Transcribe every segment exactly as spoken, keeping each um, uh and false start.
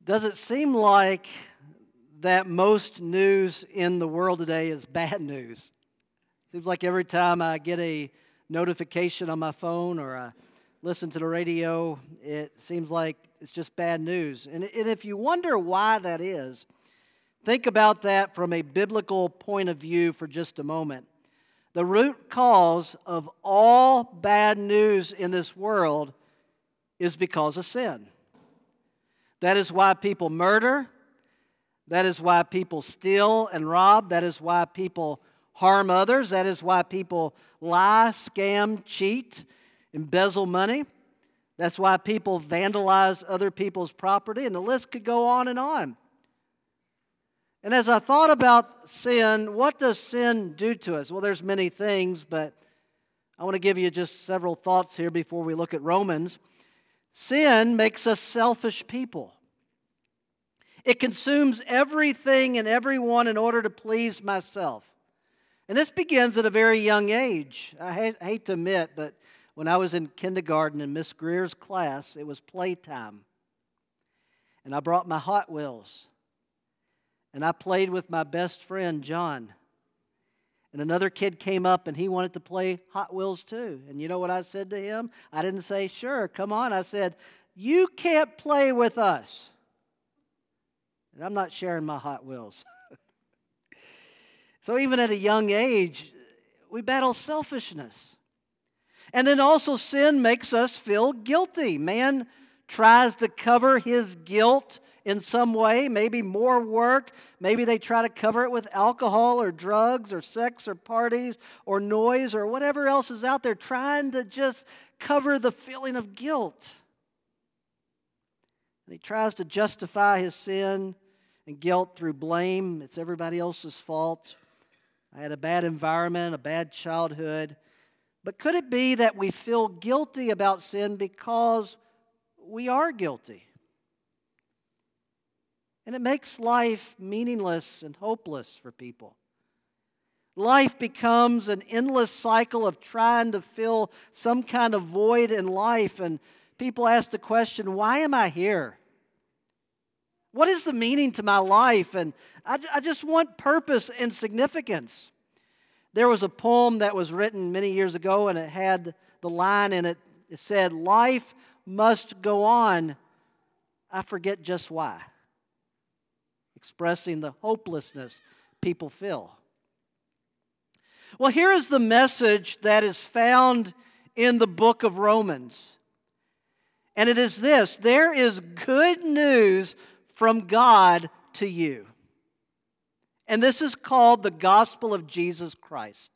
Does it seem like that most news in the world today is bad news? Seems like every time I get a notification on my phone or I listen to the radio, it seems like it's just bad news. And, and if you wonder why that is, think about that from a biblical point of view for just a moment. The root cause of all bad news in this world is because of sin. That is why people murder. That is why people steal and rob. That is why people harm others. That is why people lie, scam, cheat, embezzle money. That's why people vandalize other people's property, and the list could go on and on. And as I thought about sin, what does sin do to us? Well, there's many things, but I want to give you just several thoughts here before we look at Romans. Sin makes us selfish people. It consumes everything and everyone in order to please myself. And this begins at a very young age. I hate, hate to admit, but when I was in kindergarten in Miss Greer's class, it was playtime. And I brought my Hot Wheels. And I played with my best friend, John. And another kid came up and he wanted to play Hot Wheels too. And you know what I said to him? I didn't say, sure, come on. I said, you can't play with us. And I'm not sharing my Hot Wheels. So even at a young age, we battle selfishness. And then also sin makes us feel guilty. Man tries to cover his guilt in some way, maybe more work. Maybe they try to cover it with alcohol or drugs or sex or parties or noise or whatever else is out there, trying to just cover the feeling of guilt. And he tries to justify his sin and guilt through blame. It's everybody else's fault. I had a bad environment, a bad childhood. But could it be that we feel guilty about sin because we are guilty? And it makes life meaningless and hopeless for people. Life becomes an endless cycle of trying to fill some kind of void in life. And people ask the question, why am I here? What is the meaning to my life? And I, I just want purpose and significance. There was a poem that was written many years ago, and it had the line in it. It said, life must go on. I forget just why. Expressing the hopelessness people feel. Well, here is the message that is found in the book of Romans. And it is this: there is good news from God to you. And this is called the gospel of Jesus Christ.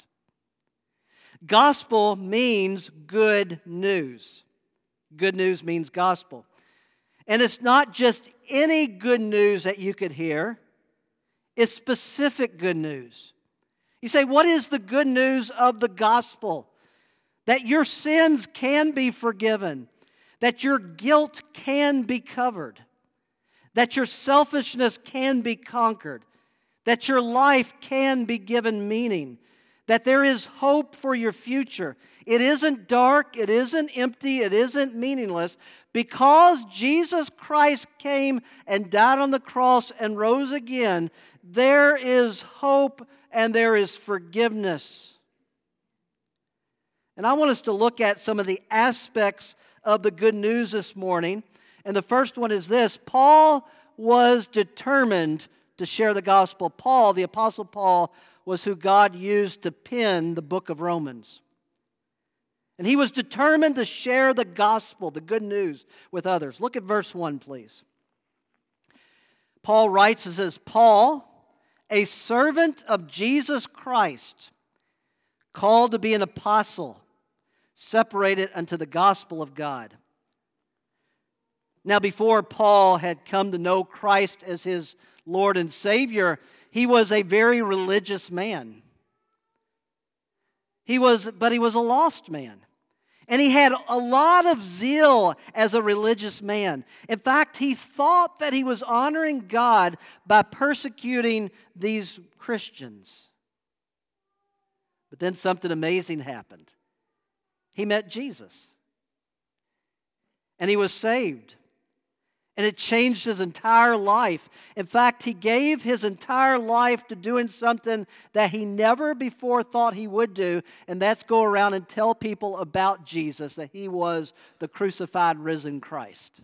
Gospel means good news. Good news means gospel. And it's not just any good news that you could hear. It's specific good news. You say, what is the good news of the gospel? That your sins can be forgiven. That your guilt can be covered. That your selfishness can be conquered. That your life can be given meaning. That there is hope for your future. It isn't dark, it isn't empty, it isn't meaningless. Because Jesus Christ came and died on the cross and rose again, there is hope and there is forgiveness. And I want us to look at some of the aspects of the good news this morning. And the first one is this: Paul was determined to share the gospel. Paul, the Apostle Paul, was who God used to pen the book of Romans. And he was determined to share the gospel, the good news, with others. Look at verse one, please. Paul writes and says, Paul, a servant of Jesus Christ, called to be an apostle, separated unto the gospel of God. Now, before Paul had come to know Christ as his Lord and Savior, he was a very religious man. He was, but he was a lost man. And he had a lot of zeal as a religious man. In fact, he thought that he was honoring God by persecuting these Christians. But then something amazing happened. He met Jesus. And he was saved. And it changed his entire life. In fact, he gave his entire life to doing something that he never before thought he would do, and that's go around and tell people about Jesus, that he was the crucified, risen Christ.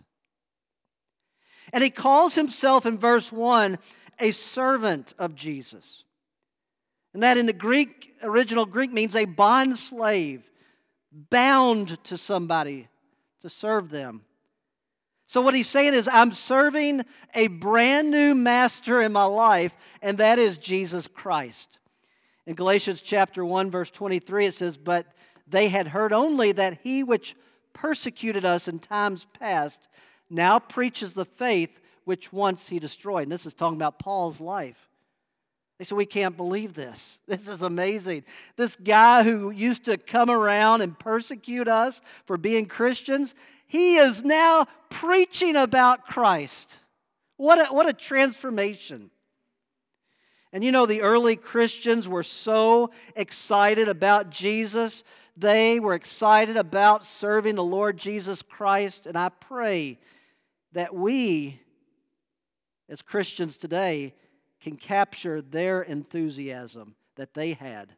And he calls himself in verse one a servant of Jesus. And that in the Greek, original Greek means a bond slave, bound to somebody to serve them. So what he's saying is, I'm serving a brand new master in my life, and that is Jesus Christ. In Galatians chapter one, verse twenty-three, it says, but they had heard only that he which persecuted us in times past now preaches the faith which once he destroyed. And this is talking about Paul's life. They said, we can't believe this. This is amazing. This guy who used to come around and persecute us for being Christians, he is now preaching about Christ. What a, what a transformation. And you know, the early Christians were so excited about Jesus. They were excited about serving the Lord Jesus Christ. And I pray that we, as Christians today, can capture their enthusiasm that they had.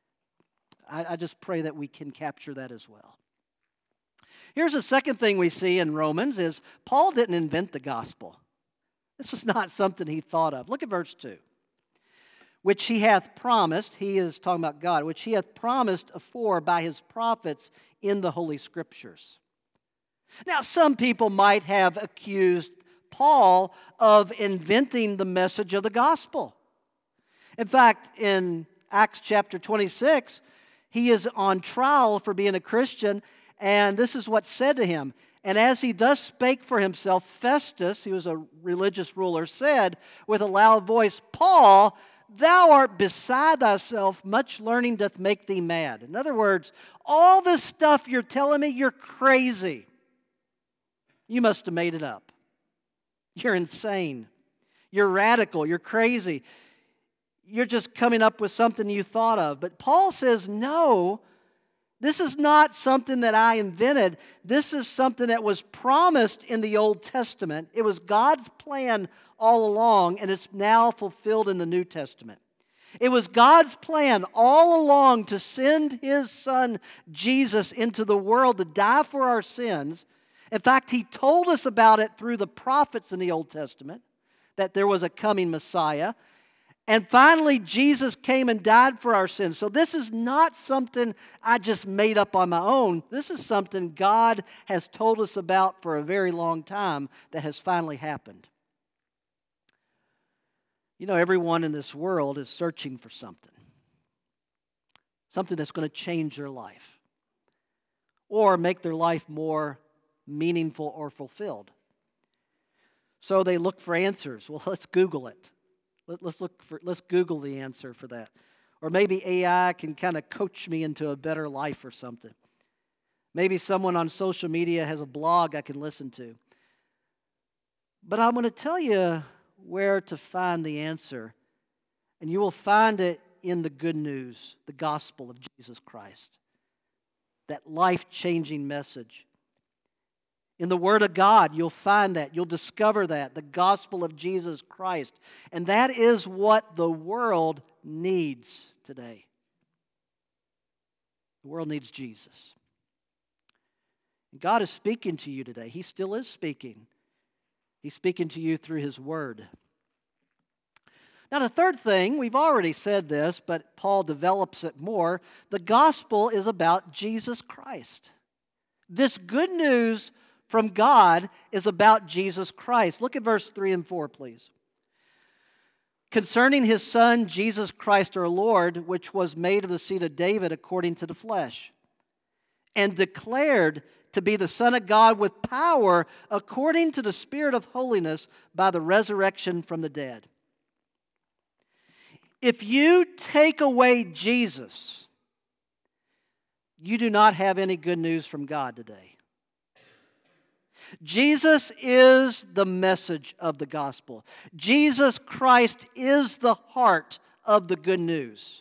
I, I just pray that we can capture that as well. Here's the second thing we see in Romans is Paul didn't invent the gospel. This was not something he thought of. Look at verse two. Which he hath promised, he is talking about God, which he hath promised afore by his prophets in the Holy Scriptures. Now, some people might have accused Paul of inventing the message of the gospel. In fact, in Acts chapter twenty-six, he is on trial for being a Christian, and this is what's said to him. And as he thus spake for himself, Festus, he was a religious ruler, said with a loud voice, Paul, thou art beside thyself, much learning doth make thee mad. In other words, all this stuff you're telling me, you're crazy. You must have made it up. You're insane. You're radical. You're crazy. You're just coming up with something you thought of. But Paul says, no, this is not something that I invented. This is something that was promised in the Old Testament. It was God's plan all along, and it's now fulfilled in the New Testament. It was God's plan all along to send His Son Jesus into the world to die for our sins. In fact, He told us about it through the prophets in the Old Testament, that there was a coming Messiah. And finally, Jesus came and died for our sins. So this is not something I just made up on my own. This is something God has told us about for a very long time that has finally happened. You know, everyone in this world is searching for something. Something that's going to change their life or make their life more meaningful or fulfilled. So they look for answers. Well, let's Google it. Let's look for let's Google the answer for that. Or maybe A I can kind of coach me into a better life or something. Maybe someone on social media has a blog I can listen to. But I'm going to tell you where to find the answer. And you will find it in the good news, the gospel of Jesus Christ. That life-changing message. In the Word of God, you'll find that. You'll discover that. The gospel of Jesus Christ. And that is what the world needs today. The world needs Jesus. And God is speaking to you today. He still is speaking. He's speaking to you through His Word. Now, the third thing, we've already said this, but Paul develops it more. The gospel is about Jesus Christ. This good news from God is about Jesus Christ. Look at verse three and four, please. Concerning His Son, Jesus Christ our Lord, which was made of the seed of David according to the flesh, and declared to be the Son of God with power according to the Spirit of holiness by the resurrection from the dead. If you take away Jesus, you do not have any good news from God today. Jesus is the message of the gospel. Jesus Christ is the heart of the good news.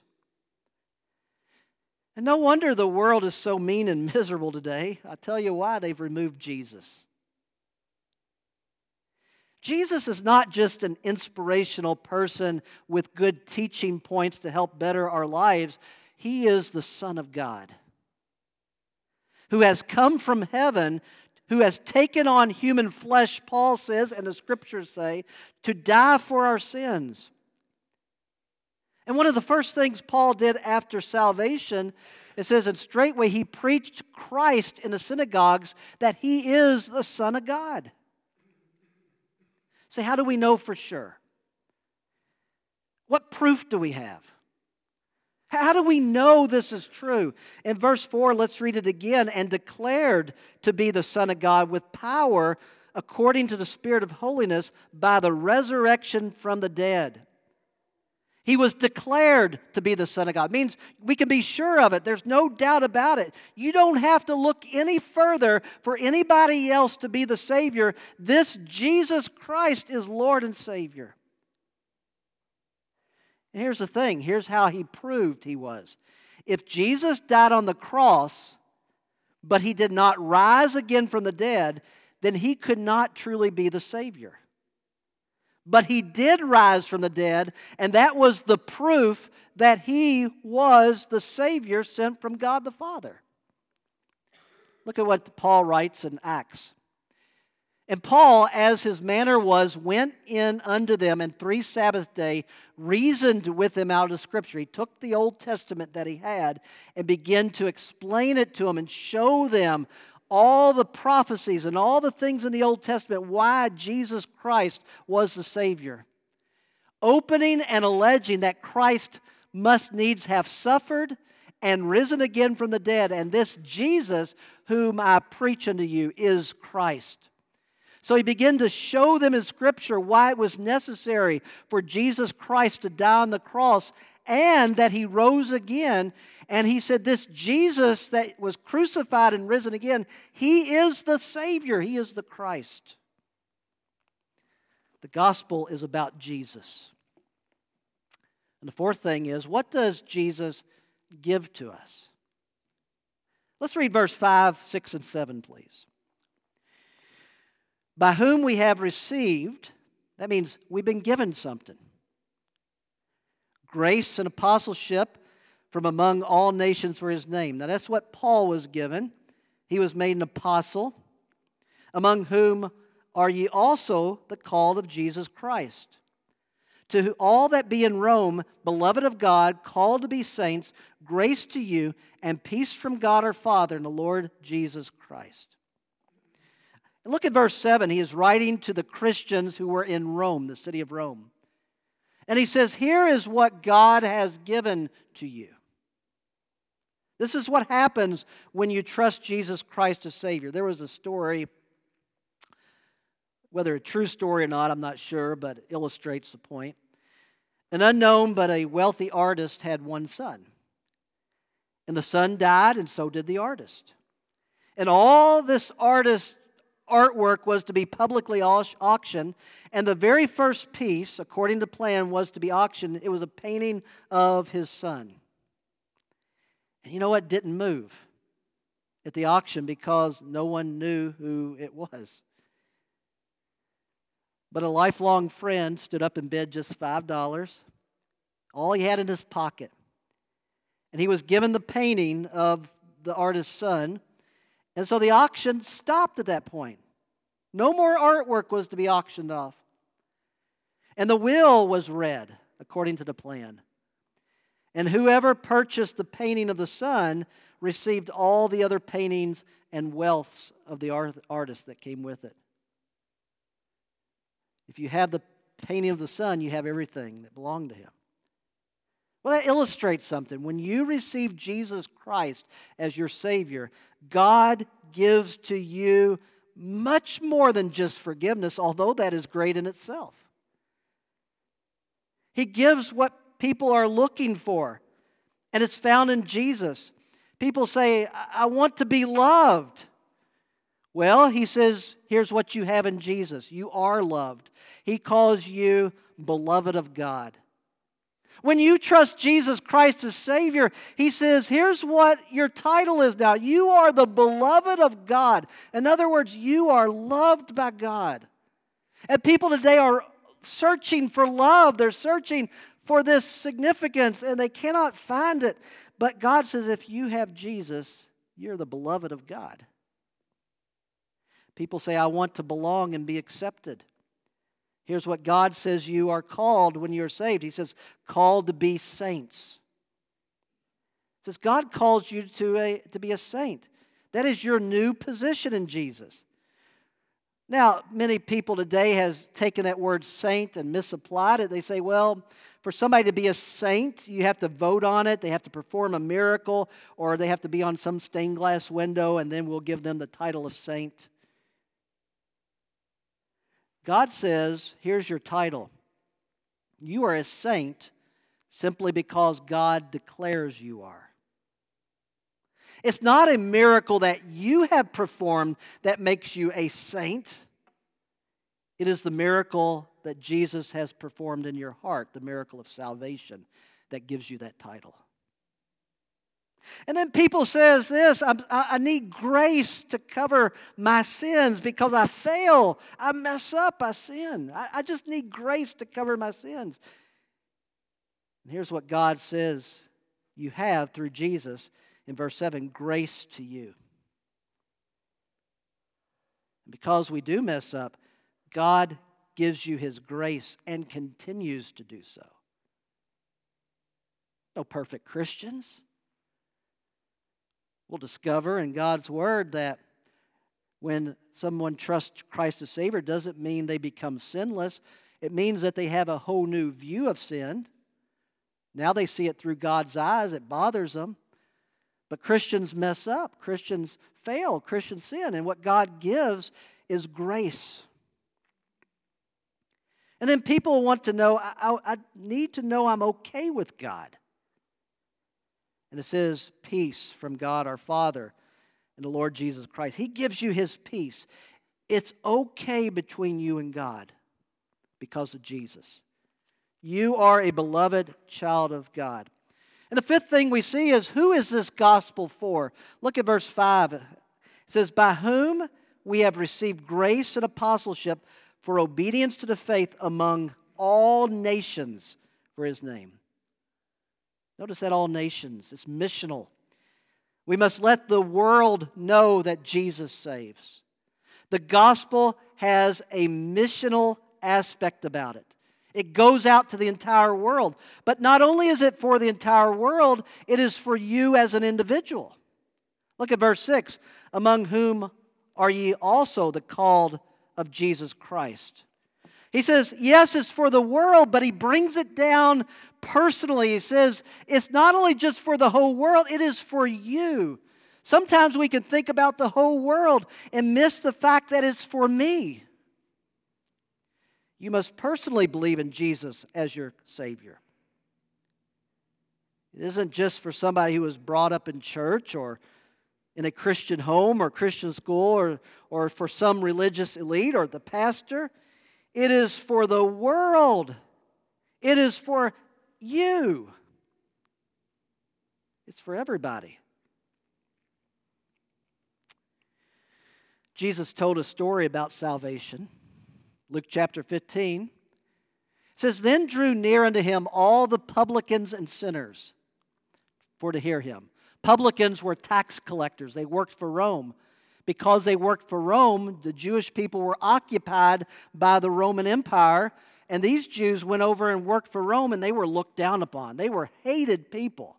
And no wonder the world is so mean and miserable today. I'll tell you why. They've removed Jesus. Jesus is not just an inspirational person with good teaching points to help better our lives. He is the Son of God, who has come from heaven, who has taken on human flesh, Paul says, and the Scriptures say, to die for our sins. And one of the first things Paul did after salvation, it says, and straightway he preached Christ in the synagogues, that he is the Son of God. So how do we know for sure? What proof do we have? How do we know this is true? In verse four, let's read it again. And declared to be the Son of God with power according to the Spirit of holiness by the resurrection from the dead. He was declared to be the Son of God. It means we can be sure of it. There's no doubt about it. You don't have to look any further for anybody else to be the Savior. This Jesus Christ is Lord and Savior. And here's the thing. Here's how he proved he was. If Jesus died on the cross, but he did not rise again from the dead, then he could not truly be the Savior. But he did rise from the dead, and that was the proof that he was the Savior sent from God the Father. Look at what Paul writes in Acts. And Paul, as his manner was, went in unto them, and three Sabbath day reasoned with them out of Scripture. He took the Old Testament that he had and began to explain it to them and show them all the prophecies and all the things in the Old Testament, why Jesus Christ was the Savior. Opening and alleging that Christ must needs have suffered and risen again from the dead, and this Jesus whom I preach unto you is Christ. So he began to show them in Scripture why it was necessary for Jesus Christ to die on the cross and that he rose again. And he said this Jesus that was crucified and risen again, he is the Savior. He is the Christ. The gospel is about Jesus. And the fourth thing is, what does Jesus give to us? Let's read verse five, six, and seven, please. By whom we have received, that means we've been given something. Grace and apostleship from among all nations for his name. Now that's what Paul was given. He was made an apostle. Among whom are ye also the called of Jesus Christ. To all that be in Rome, beloved of God, called to be saints, grace to you and peace from God our Father and the Lord Jesus Christ. And look at verse seven. He is writing to the Christians who were in Rome, the city of Rome. And he says, here is what God has given to you. This is what happens when you trust Jesus Christ as Savior. There was a story, whether a true story or not, I'm not sure, but it illustrates the point. An unknown but a wealthy artist had one son. And the son died, and so did the artist. And all this artist's artwork was to be publicly auctioned, and the very first piece, according to plan, was to be auctioned. It was a painting of his son. And you know what? Didn't move at the auction because no one knew who it was. But a lifelong friend stood up and bid just five dollars, all he had in his pocket. And he was given the painting of the artist's son. And so the auction stopped at that point. No more artwork was to be auctioned off. And the will was read according to the plan. And whoever purchased the painting of the son received all the other paintings and wealths of the artist that came with it. If you have the painting of the son, you have everything that belonged to him. Well, that illustrates something. When you receive Jesus Christ as your Savior, God gives to you much more than just forgiveness, although that is great in itself. He gives what people are looking for, and it's found in Jesus. People say, I want to be loved. Well, he says, here's what you have in Jesus. You are loved. He calls you beloved of God. When you trust Jesus Christ as Savior, he says, here's what your title is now. You are the beloved of God. In other words, you are loved by God. And people today are searching for love. They're searching for this significance, and they cannot find it. But God says, if you have Jesus, you're the beloved of God. People say, I want to belong and be accepted. Here's what God says you are called when you're saved. He says, called to be saints. He says, God calls you to, a, to be a saint. That is your new position in Jesus. Now, many people today has taken that word saint and misapplied it. They say, well, for somebody to be a saint, you have to vote on it, they have to perform a miracle, or they have to be on some stained glass window, and then we'll give them the title of saint. God says, here's your title. You are a saint simply because God declares you are. It's not a miracle that you have performed that makes you a saint. It is the miracle that Jesus has performed in your heart, the miracle of salvation, that gives you that title. And then people says this, I, I need grace to cover my sins because I fail, I mess up, I sin. I, I just need grace to cover my sins. And here's what God says you have through Jesus in verse seven, grace to you. And because we do mess up, God gives you His grace and continues to do so. No perfect Christians. We'll discover in God's Word that when someone trusts Christ as Savior, it doesn't mean they become sinless. It means that they have a whole new view of sin. Now they see it through God's eyes. It bothers them. But Christians mess up. Christians fail. Christians sin. And what God gives is grace. And then people want to know, I, I, I need to know I'm okay with God. And it says, peace from God our Father and the Lord Jesus Christ. He gives you His peace. It's okay between you and God because of Jesus. You are a beloved child of God. And the fifth thing we see is, who is this gospel for? Look at verse five. It says, by whom we have received grace and apostleship for obedience to the faith among all nations for His name. Notice that all nations. It's missional. We must let the world know that Jesus saves. The gospel has a missional aspect about it. It goes out to the entire world. But not only is it for the entire world, it is for you as an individual. Look at verse six. Among whom are ye also the called of Jesus Christ? He says, yes, it's for the world, but he brings it down personally. He says, it's not only just for the whole world, it is for you. Sometimes we can think about the whole world and miss the fact that it's for me. You must personally believe in Jesus as your Savior. It isn't just for somebody who was brought up in church or in a Christian home or Christian school or, or for some religious elite or the pastor. It is for the world. It is for you. It's for everybody. Jesus told a story about salvation. Luke chapter fifteen. It says, then drew near unto him all the publicans and sinners for to hear him. Publicans were tax collectors. They worked for Rome. Because they worked for Rome, the Jewish people were occupied by the Roman Empire, and these Jews went over and worked for Rome, and they were looked down upon. They were hated people.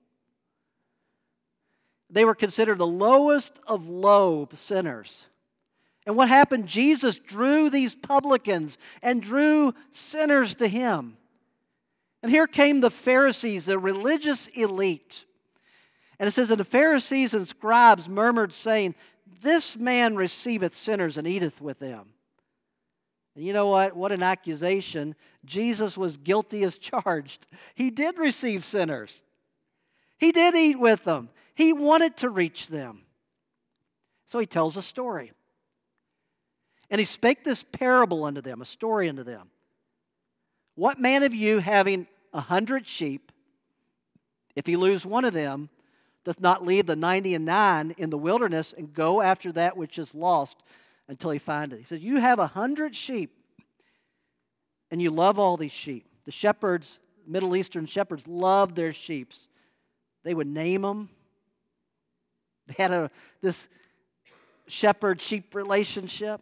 They were considered the lowest of low sinners. And what happened? Jesus drew these publicans and drew sinners to him. And here came the Pharisees, the religious elite. And it says, and the Pharisees and scribes murmured, saying, this man receiveth sinners and eateth with them. And you know what? What an accusation. Jesus was guilty as charged. He did receive sinners. He did eat with them. He wanted to reach them. So he tells a story. And he spake this parable unto them, a story unto them. What man of you, having a hundred sheep, if he lose one of them, doth not leave the ninety and nine in the wilderness and go after that which is lost until he find it? He says, you have a hundred sheep. and you love all these sheep. The shepherds, Middle Eastern shepherds, loved their sheep. They would name them. They had a this shepherd-sheep relationship.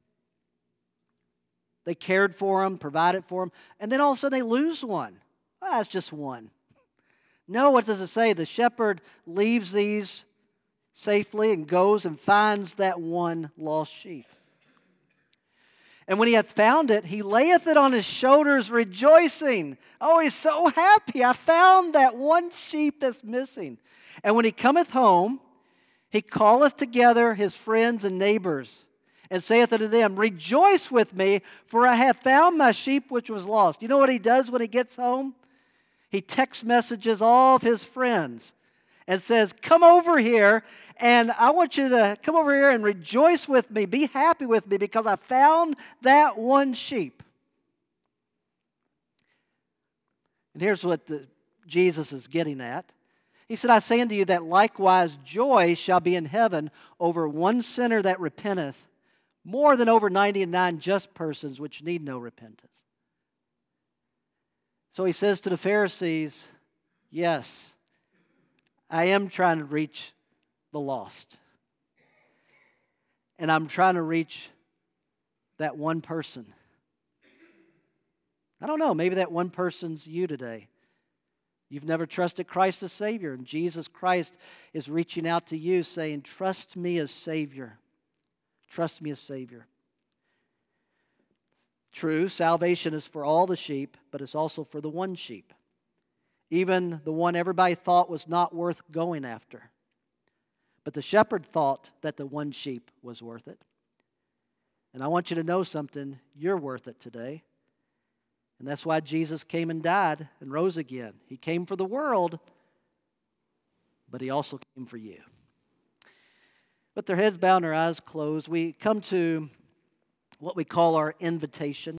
They cared for them, provided for them, and then all of a sudden they lose one. Well, that's just one. No, what does it say? The shepherd leaves these safely and goes and finds that one lost sheep. And when he hath found it, he layeth it on his shoulders, rejoicing. Oh, he's so happy. I found that one sheep that's missing. And when he cometh home, he calleth together his friends and neighbors, and saith unto them, Rejoice with me, for I have found my sheep which was lost. You know what he does when he gets home? He text messages all of his friends and says, Come over here, and I want you to come over here and rejoice with me. Be happy with me, because I found that one sheep. And here's what the, Jesus is getting at. He said, I say unto you that likewise joy shall be in heaven over one sinner that repenteth, more than over ninety and nine just persons which need no repentance. So he says to the Pharisees, yes, I am trying to reach the lost. And I'm trying to reach that one person. I don't know, maybe that one person's you today. You've never trusted Christ as Savior, and Jesus Christ is reaching out to you saying, Trust me as Savior. Trust me as Savior. True, salvation is for all the sheep, but it's also for the one sheep. Even the one everybody thought was not worth going after. But the shepherd thought that the one sheep was worth it. And I want you to know something. You're worth it today. And that's why Jesus came and died and rose again. He came for the world, but he also came for you. With their heads bowed and their eyes closed, we come to what we call our invitation.